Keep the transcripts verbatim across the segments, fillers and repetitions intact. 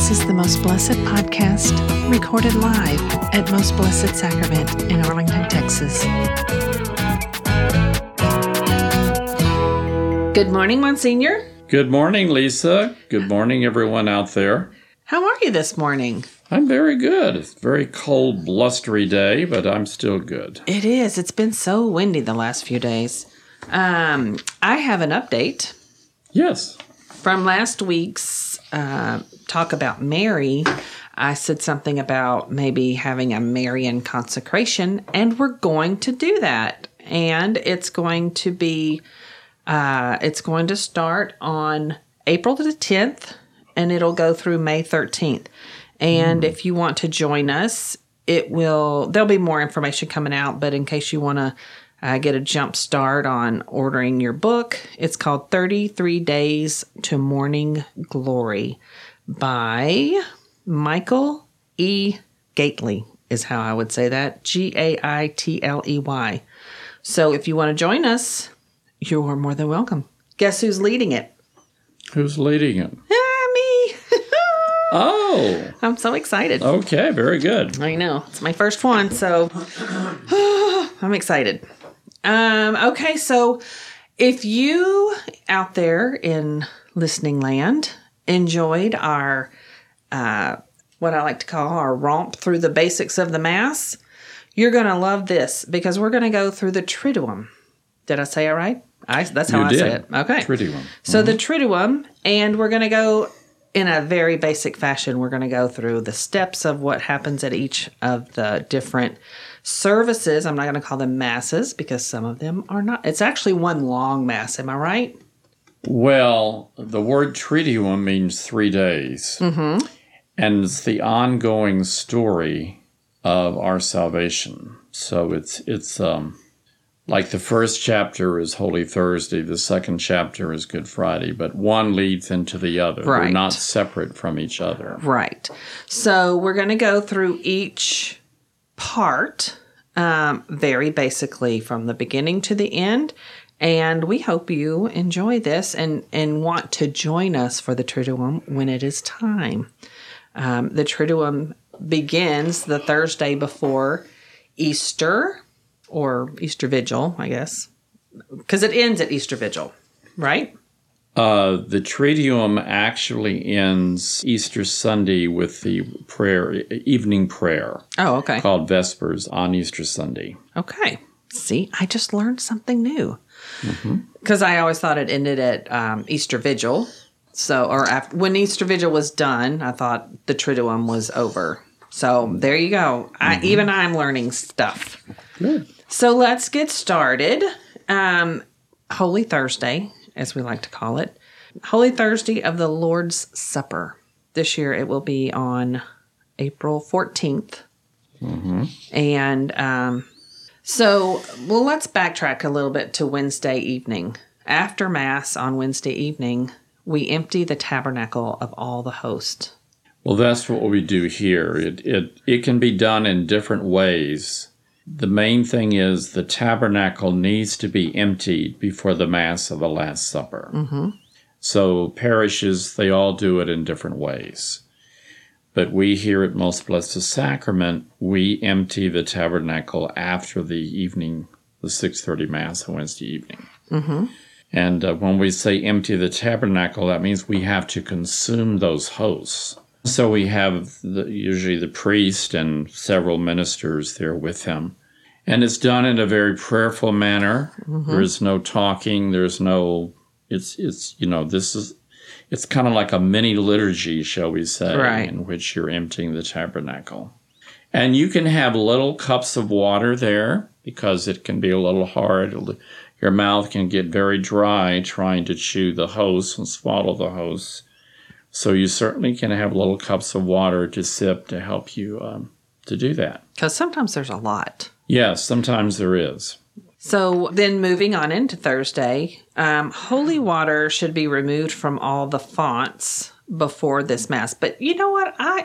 This is the Most Blessed podcast, recorded live at Most Blessed Sacrament in Arlington, Texas. Good morning, Monsignor. Good morning, Lisa. Good morning, everyone out there. How are you this morning? I'm very good. It's a very cold, blustery day, but I'm still good. It is. It's been so windy the last few days. Um, I have an update. Yes. From last week's uh, talk about Mary, I said something about maybe having a Marian consecration, and we're going to do that. And it's going to be, uh, it's going to start on April the tenth, and it'll go through May thirteenth. And mm. if you want to join us, it will, there'll be more information coming out, but in case you want to Uh, get a jump start on ordering your book. It's called thirty-three Days to Morning Glory by Michael E. Gaitley, is how I would say that. G A I T L E Y. So if you want to join us, you're more than welcome. Guess who's leading it? Who's leading it? Ah, me. Oh. I'm so excited. Okay, very good. I know. It's my first one, so I'm excited. Um, okay, so if you out there in listening land enjoyed our, uh, what I like to call our romp through the basics of the Mass, you're going to love this because we're going to go through the Triduum. Did I say it right? I, that's how you I did. say it. Okay. Triduum. So mm-hmm. the Triduum, and we're going to go in a very basic fashion. We're going to go through the steps of what happens at each of the different services. I'm not going to call them masses because some of them are not. It's actually one long mass. Am I right? Well, the word Triduum means three days. Mm-hmm. And it's the ongoing story of our salvation. So it's it's um, like the first chapter is Holy Thursday. The second chapter is Good Friday. But one leads into the other. Right. They're not separate from each other. Right. So we're going to go through each part um, very basically from the beginning to the end, and we hope you enjoy this and and want to join us for the Triduum when it is time. Um, the Triduum begins the Thursday before Easter, or Easter Vigil, I guess, because it ends at Easter Vigil, right? Uh, the Triduum actually ends Easter Sunday with the prayer, evening prayer. Oh, okay. Called Vespers on Easter Sunday. Okay. See, I just learned something new. Because mm-hmm. I always thought it ended at um, Easter Vigil. So, or after, when Easter Vigil was done, I thought the Triduum was over. So there you go. I, mm-hmm. Even I'm learning stuff. Good. So let's get started. Um, Holy Thursday, as we like to call it. Holy Thursday of the Lord's Supper. This year it will be on April fourteenth. Mm-hmm. And um, so, well, let's backtrack a little bit to Wednesday evening. After Mass on Wednesday evening, we empty the tabernacle of all the host. Well, that's what we do here. It, it, it can be done in different ways. The main thing is the tabernacle needs to be emptied before the Mass of the Last Supper. Mm-hmm. So parishes, they all do it in different ways. But we here at Most Blessed Sacrament, we empty the tabernacle after the evening, the six thirty Mass on Wednesday evening. Mm-hmm. And uh, when we say empty the tabernacle, that means we have to consume those hosts. So we have the, usually the priest and several ministers there with him. And it's done in a very prayerful manner. Mm-hmm. There's no talking. There's no, it's, it's you know, this is, it's kind of like a mini liturgy, shall we say, right. in which you're emptying the tabernacle. And you can have little cups of water there because it can be a little hard. Your mouth can get very dry trying to chew the host and swallow the host. So you certainly can have little cups of water to sip to help you um, to do that. Because sometimes there's a lot. Yes, sometimes there is. So then moving on into Thursday, um, holy water should be removed from all the fonts before this Mass. But you know what? I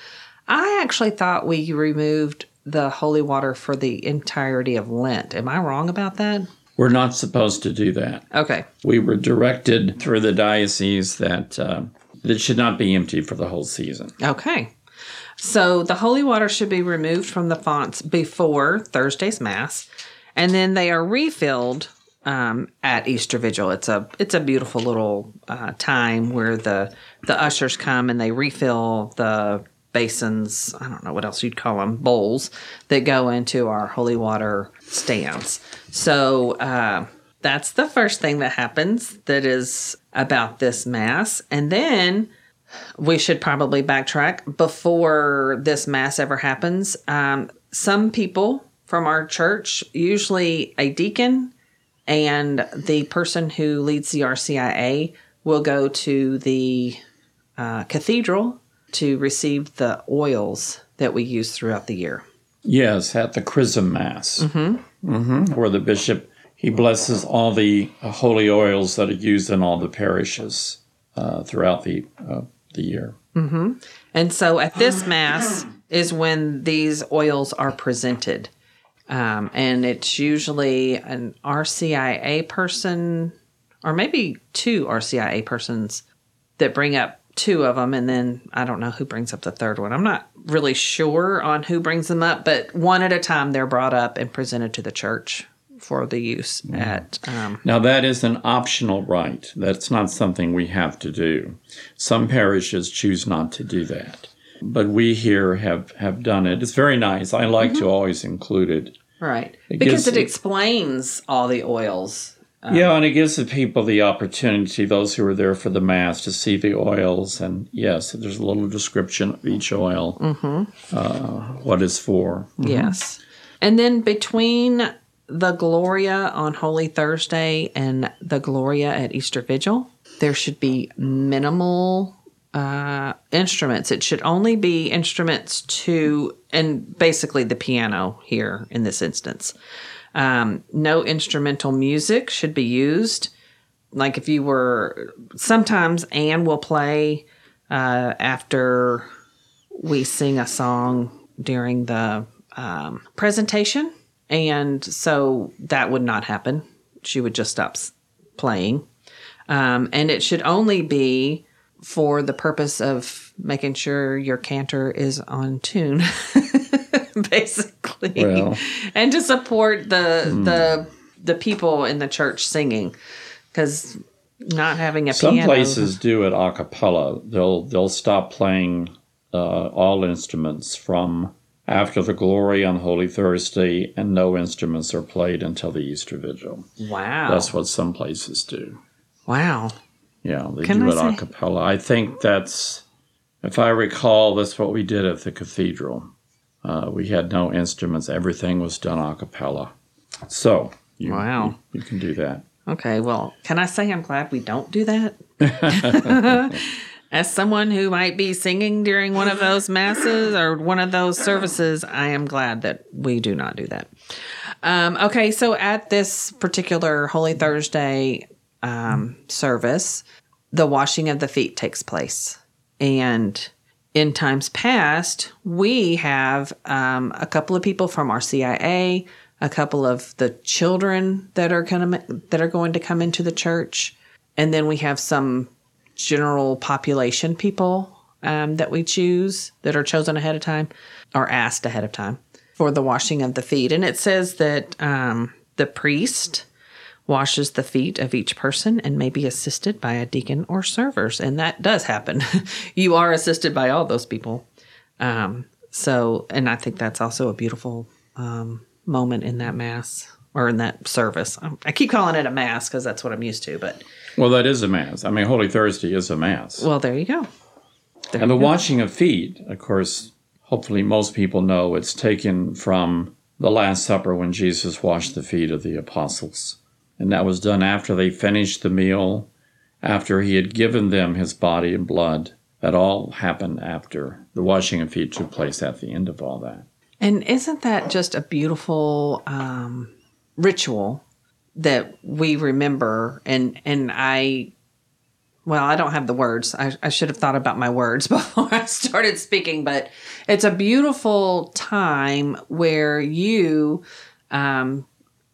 I actually thought we removed the holy water for the entirety of Lent. Am I wrong about that? We're not supposed to do that. Okay. We were directed through the diocese that uh, But it should not be empty for the whole season. Okay. So the holy water should be removed from the fonts before Thursday's Mass, and then they are refilled um, at Easter Vigil. It's a it's a beautiful little uh, time where the the ushers come and they refill the basins, I don't know what else you'd call them, bowls that go into our holy water stands. So uh, that's the first thing that happens that is about this Mass. And then we should probably backtrack before this Mass ever happens. Um, some people from our church, usually a deacon and the person who leads the R C I A, will go to the uh, cathedral to receive the oils that we use throughout the year. Yes, at the Chrism Mass, mm-hmm. Mm-hmm. where the bishop, he blesses all the uh, holy oils that are used in all the parishes uh, throughout the uh, the year. Mm-hmm. And so at this Mass is when these oils are presented. Um, and it's usually an R C I A person, or maybe two R C I A persons that bring up two of them, and then I don't know who brings up the third one. I'm not really sure on who brings them up, but one at a time they're brought up and presented to the church for the use mm. at... Um, now, that is an optional rite. That's not something we have to do. Some parishes choose not to do that. But we here have, have done it. It's very nice. I like mm-hmm. to always include it. Right. It because gives, it explains all the oils. Um, yeah, and it gives the people the opportunity, those who are there for the Mass, to see the oils. And yes, there's a little description of each oil, mm-hmm. uh, what it's for. Mm-hmm. Yes. And then between the Gloria on Holy Thursday and the Gloria at Easter Vigil, there should be minimal uh, instruments. It should only be instruments to, and basically the piano here in this instance. Um, no instrumental music should be used. Like if you were, sometimes Anne will play uh, after we sing a song during the um, presentation. And so that would not happen. She would just stop playing. Um, and it should only be for the purpose of making sure your cantor is on tune, basically, well, and to support the hmm. the the people in the church singing, because not having a some piano. places do it a cappella. They'll they'll stop playing uh, all instruments from after the Glory on Holy Thursday, and no instruments are played until the Easter Vigil. Wow, that's what some places do. Wow. Yeah, they Can do I it say? a cappella. I think that's, if I recall, that's what we did at the cathedral. Uh, we had no instruments. Everything was done a cappella. So, you, wow. you, you can do that. Okay, well, can I say I'm glad we don't do that? As someone who might be singing during one of those masses or one of those services, I am glad that we do not do that. Um, okay, so at this particular Holy Thursday um, service, the washing of the feet takes place. And in times past, we have um, a couple of people from our R C I A, a couple of the children that are gonna, that are going to come into the church, and then we have some general population people um, that we choose, that are chosen ahead of time, or asked ahead of time, for the washing of the feet. And it says that um, the priest washes the feet of each person and may be assisted by a deacon or servers. And that does happen. You are assisted by all those people. Um, so, and I think that's also a beautiful um, moment in that Mass, or in that service. I keep calling it a Mass because that's what I'm used to, but... Well, that is a Mass. I mean, Holy Thursday is a Mass. Well, there you go. There and you the go. washing of feet, of course, hopefully most people know it's taken from the Last Supper when Jesus washed the feet of the apostles. And that was done after they finished the meal, after he had given them his body and blood. That all happened after. The washing of feet took place at the end of all that. And isn't that just a beautiful um, ritual that we remember? And and I, well, I don't have the words. I, I should have thought about my words before I started speaking. But it's a beautiful time where you... Um,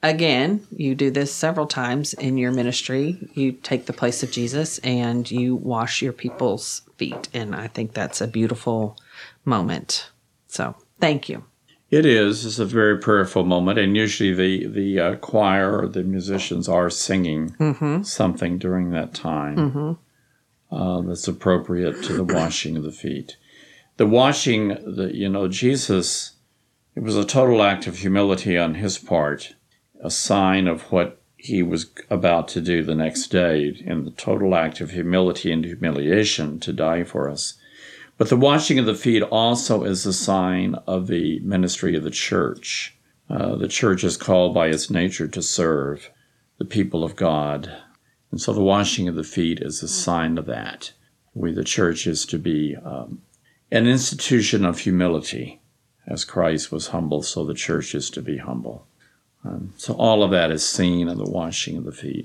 again, you do this several times in your ministry. You take the place of Jesus and you wash your people's feet. And I think that's a beautiful moment. So thank you. It is. It's a very prayerful moment. And usually the, the uh, choir or the musicians are singing mm-hmm. something during that time mm-hmm. uh, that's appropriate to the washing of the feet. The washing, the, you know, Jesus, it was a total act of humility on his part, a sign of what he was about to do the next day, in the total act of humility and humiliation to die for us. But the washing of the feet also is a sign of the ministry of the church. Uh, the church is called by its nature to serve the people of God. And so the washing of the feet is a sign of that. We, the church, is to be um, an institution of humility. As Christ was humble, so the church is to be humble. Um, so all of that is seen in the washing of the feet.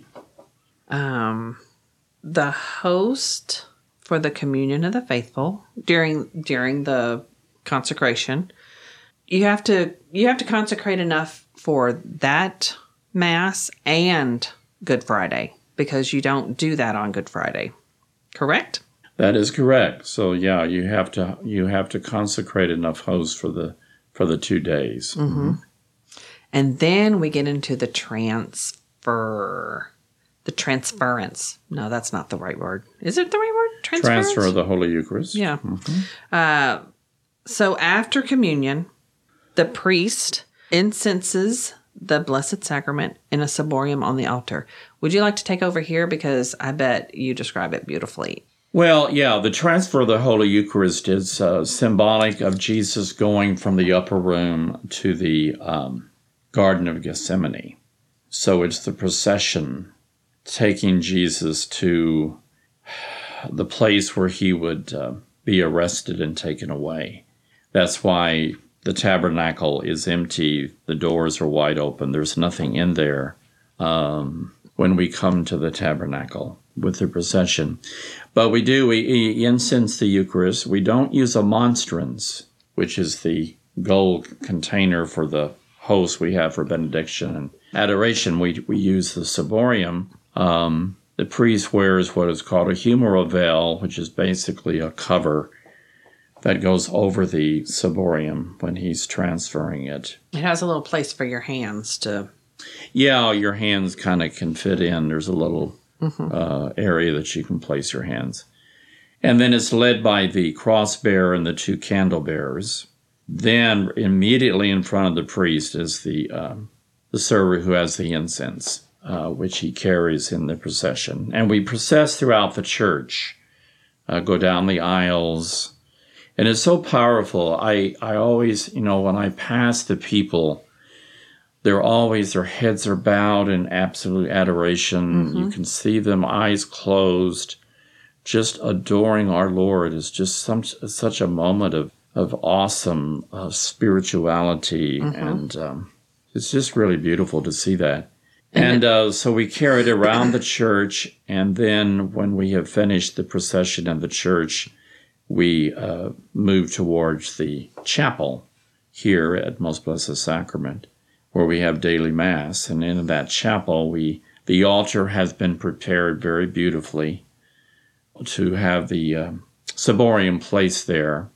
Um, the host for the communion of the faithful during during the consecration, you have to you have to consecrate enough for that Mass and Good Friday, because you don't do that on Good Friday. Correct? That is correct. So yeah, you have to you have to consecrate enough hosts for the for the two days. Mm-hmm. And then we get into the transfer, the transference. No, that's not the right word. Is it the right word? Transference? Transfer of the Holy Eucharist. Yeah. Mm-hmm. Uh, so after communion, the priest incenses the Blessed Sacrament in a ciborium on the altar. Would you like to take over here? Because I bet you describe it beautifully. Well, yeah, the transfer of the Holy Eucharist is uh, symbolic of Jesus going from the upper room to the um, Garden of Gethsemane. So it's the procession taking Jesus to the place where he would uh, be arrested and taken away. That's why the tabernacle is empty. The doors are wide open. There's nothing in there um, when we come to the tabernacle with the procession. But we do, we incense the Eucharist. We don't use a monstrance, which is the gold container for the host we have for benediction and adoration. We, we use the ciborium. Um, the priest wears what is called a humeral veil, which is basically a cover that goes over the ciborium when he's transferring it. It has a little place for your hands to... Yeah, your hands kind of can fit in. There's a little mm-hmm. uh, area that you can place your hands. And then it's led by the cross bearer and the two candle bearers. Then immediately in front of the priest is the uh, the server who has the incense, uh, which he carries in the procession. And we process throughout the church, uh, go down the aisles. And it's so powerful. I, I always, you know, when I pass the people, they're always, their heads are bowed in absolute adoration. Mm-hmm. You can see them, eyes closed, just adoring our Lord. Is just some, such a moment of, of awesome uh, spirituality. Mm-hmm. And um, it's just really beautiful to see that. And uh, so we carry it around the church. And then when we have finished the procession in the church, we uh, move towards the chapel here at Most Blessed Sacrament, where we have daily Mass. And in that chapel, we the altar has been prepared very beautifully to have the uh, ciborium placed there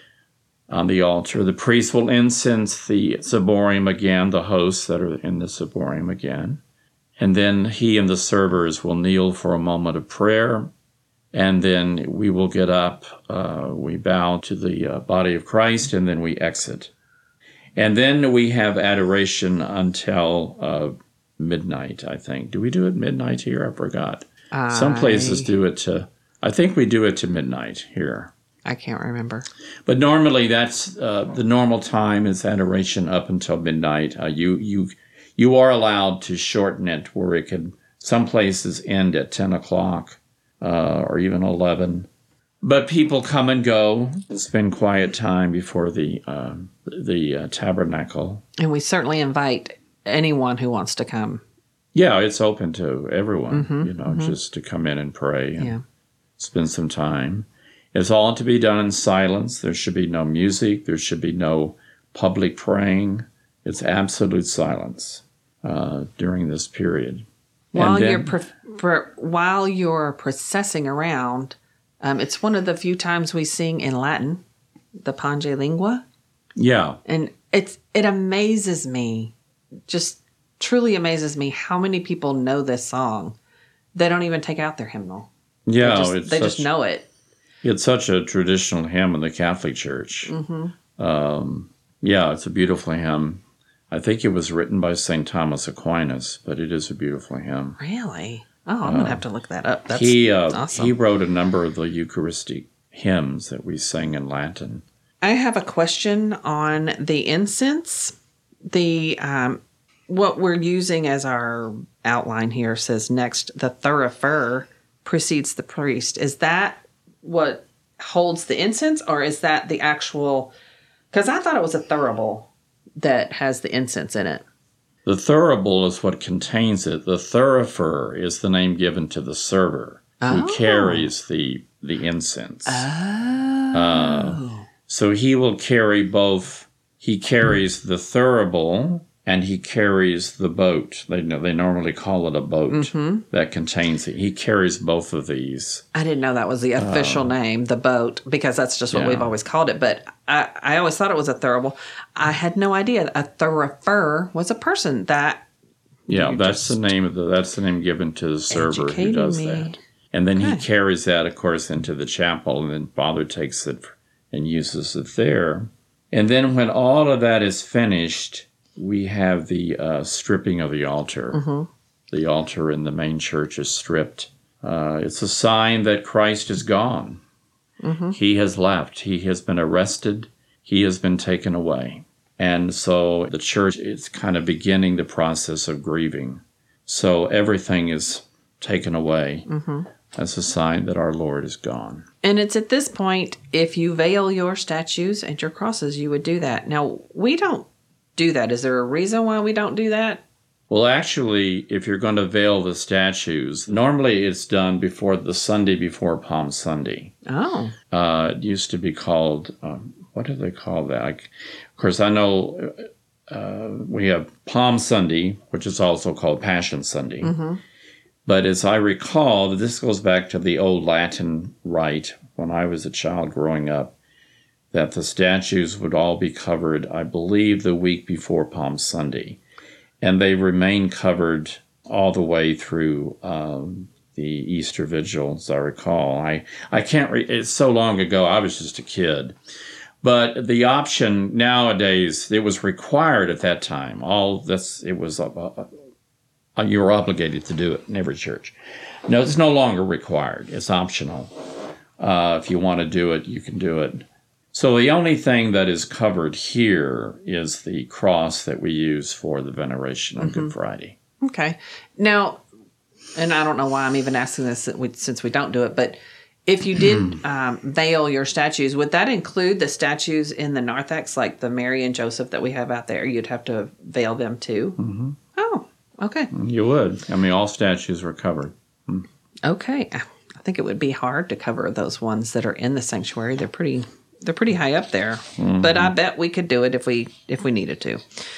on the altar. The priest will incense the ciborium again, the hosts that are in the ciborium again. And then he and the servers will kneel for a moment of prayer. And then we will get up, uh, we bow to the uh, body of Christ, and then we exit. And then we have adoration until uh, midnight, I think. Do we do it midnight here? I forgot. I... Some places do it to, I think we do it to midnight here. I can't remember. But normally that's, uh, the normal time is adoration up until midnight. Uh, you, you, you are allowed to shorten it where it could, some places end at ten o'clock. Uh, or even eleven. But people come and go, spend quiet time before the uh, the uh, tabernacle. And we certainly invite anyone who wants to come. Yeah, it's open to everyone, mm-hmm, you know, mm-hmm. just to come in and pray and yeah. spend some time. It's all to be done in silence. There should be no music. There should be no public praying. It's absolute silence. uh, during this period. While then, you're pro- pro- while you're processing around, um, it's one of the few times we sing in Latin, the Pange Lingua, yeah, and it's it amazes me, just truly amazes me how many people know this song. They don't even take out their hymnal. yeah, they just, it's they such, just know it. It's such a traditional hymn in the Catholic Church. Mm-hmm. Um, yeah, it's a beautiful hymn. I think it was written by Saint Thomas Aquinas, but it is a beautiful hymn. Really? Oh, I'm uh, gonna have to look that up. That's he uh, awesome. He wrote a number of the Eucharistic hymns that we sing in Latin. I have a question on the incense. The um, what we're using as our outline here says next, the thurifer precedes the priest. Is that what holds the incense, or is that the actual? Because I thought it was a thurible that has the incense in it. The thurible is what contains it. The thurifer is the name given to the server oh. who carries the the incense. Oh. Uh, so he will carry both. He carries the thurible and he carries the boat. They they normally call it a boat mm-hmm. that contains it. He carries both of these. I didn't know that was the official uh, name, the boat, because that's just what yeah. we've always called it. But I, I always thought it was a thurible. I had no idea a thurifer was a person that. Yeah, that's the name of the that's the name given to the server who does me. that. And then okay. he carries that, of course, into the chapel, and then Father takes it and uses it there. And then when all of that is finished, we have the uh, stripping of the altar. Mm-hmm. The altar in the main church is stripped. Uh, it's a sign that Christ is gone. Mm-hmm. He has left. He has been arrested. He has been taken away. And so the church is kind of beginning the process of grieving. So everything is taken away. Mm-hmm. That's a sign that our Lord is gone. And it's at this point, if you veil your statues and your crosses, you would do that. Now, we don't do that. Is there a reason why we don't do that? Well, actually, if you're going to veil the statues, normally it's done before the Sunday before Palm Sunday. Oh. Uh, it used to be called, um, what do they call that? I, of course, I know uh, we have Palm Sunday, which is also called Passion Sunday. Mm-hmm. But as I recall, this goes back to the old Latin rite when I was a child growing up, that the statues would all be covered, I believe, the week before Palm Sunday. And they remain covered all the way through um, the Easter Vigil, as I recall. I, I can't, re- it's so long ago, I was just a kid. But the option nowadays, it was required at that time. All this, it was, uh, uh, you were obligated to do it in every church. No, it's no longer required. It's optional. Uh, if you want to do it, you can do it. So the only thing that is covered here is the cross that we use for the veneration on mm-hmm. Good Friday. Okay. Now, and I don't know why I'm even asking this since we don't do it, but if you did um, veil your statues, would that include the statues in the narthex, like the Mary and Joseph that we have out there? You'd have to veil them too? Mm-hmm. Oh, okay. You would. I mean, all statues were covered. Mm. Okay. I think it would be hard to cover those ones that are in the sanctuary. They're pretty... They're pretty high up there, mm-hmm. but I bet we could do it if we if we needed to.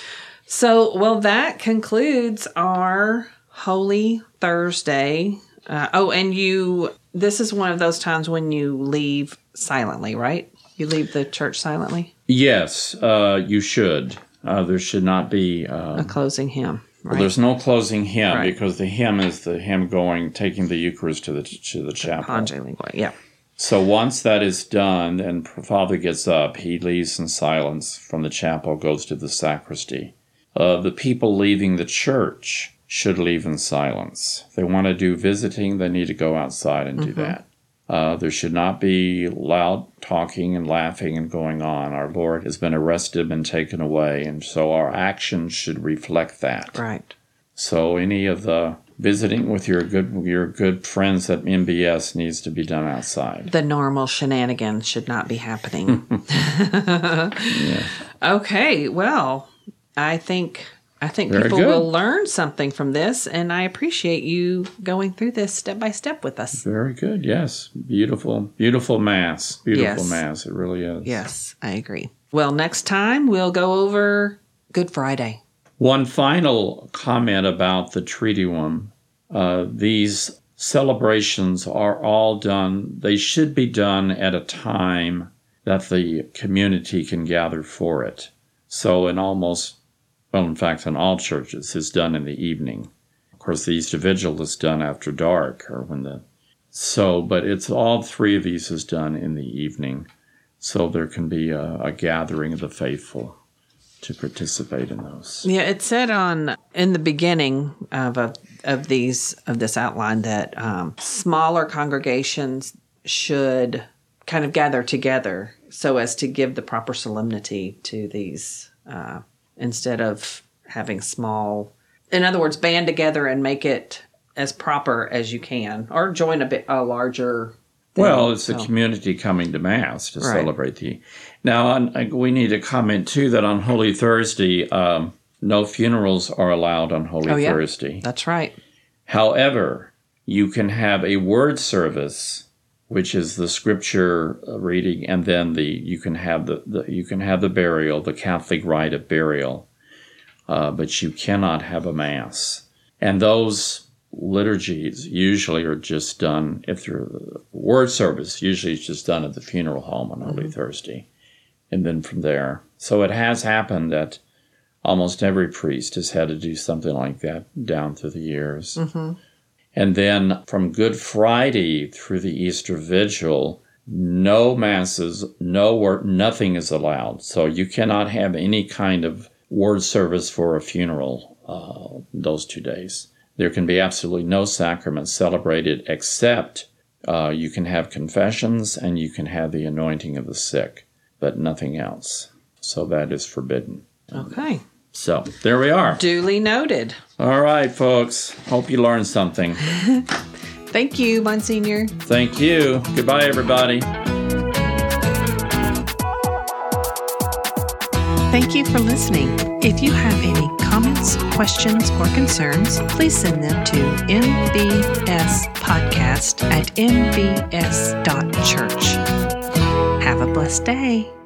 So, well, that concludes our Holy Thursday. Uh, oh, and you, this is one of those times when you leave silently, right? You leave the church silently? Yes, uh, you should. Uh, there should not be... Uh, a closing hymn, right? Well, there's no closing hymn right. because the hymn is the hymn going, taking the Eucharist to the, to the chapel. Pange Lingua, yeah. So once that is done and Father gets up, he leaves in silence from the chapel, goes to the sacristy. Uh, the people leaving the church should leave in silence. If they want to do visiting, they need to go outside and do mm-hmm. that. Uh, there should not be loud talking and laughing and going on. Our Lord has been arrested and taken away, and so our actions should reflect that. Right. So any of the visiting with your good your good friends at M B S needs to be done outside. The normal shenanigans should not be happening. yeah. Okay, well, I think I think Very people good. will learn something from this, and I appreciate you going through this step by step with us. Very good. Yes, beautiful, beautiful mass, beautiful yes. mass. It really is. Yes, I agree. Well, next time we'll go over Good Friday. One final comment about the Triduum. Uh, these celebrations are all done, they should be done at a time that the community can gather for it. So in almost, well, in fact, in all churches, it's done in the evening. Of course, the Easter Vigil is done after dark, or when the, so, but it's all three of these is done in the evening. So there can be a, a gathering of the faithful to participate in those. Yeah, it said on in the beginning of a, of these of this outline that um, smaller congregations should kind of gather together so as to give the proper solemnity to these uh, instead of having small. In other words, band together and make it as proper as you can, or join a bit a larger. Well, it's so. the community coming to Mass to Right. celebrate the... Now, on, we need to comment, too, that on Holy Thursday, um, no funerals are allowed on Holy Oh, yeah. Thursday. That's right. However, you can have a word service, which is the scripture reading, and then the you can have the, the you can have the burial, the Catholic rite of burial, uh, but you cannot have a Mass. And those liturgies usually are just done, if they're word service, usually it's just done at the funeral home on Holy mm-hmm. Thursday. And then from there. So it has happened that almost every priest has had to do something like that down through the years. Mm-hmm. And then from Good Friday through the Easter Vigil, no masses, no word, nothing is allowed. So you cannot have any kind of word service for a funeral uh, those two days. There can be absolutely no sacrament celebrated except uh, you can have confessions and you can have the anointing of the sick, but nothing else. So that is forbidden. Okay. So there we are. Duly noted. All right, folks. Hope you learned something. Thank you, Monsignor. Thank you. Goodbye, everybody. Thank you for listening. If you have any comments, questions, or concerns, please send them to m b s podcast at m b s dot church. Have a blessed day.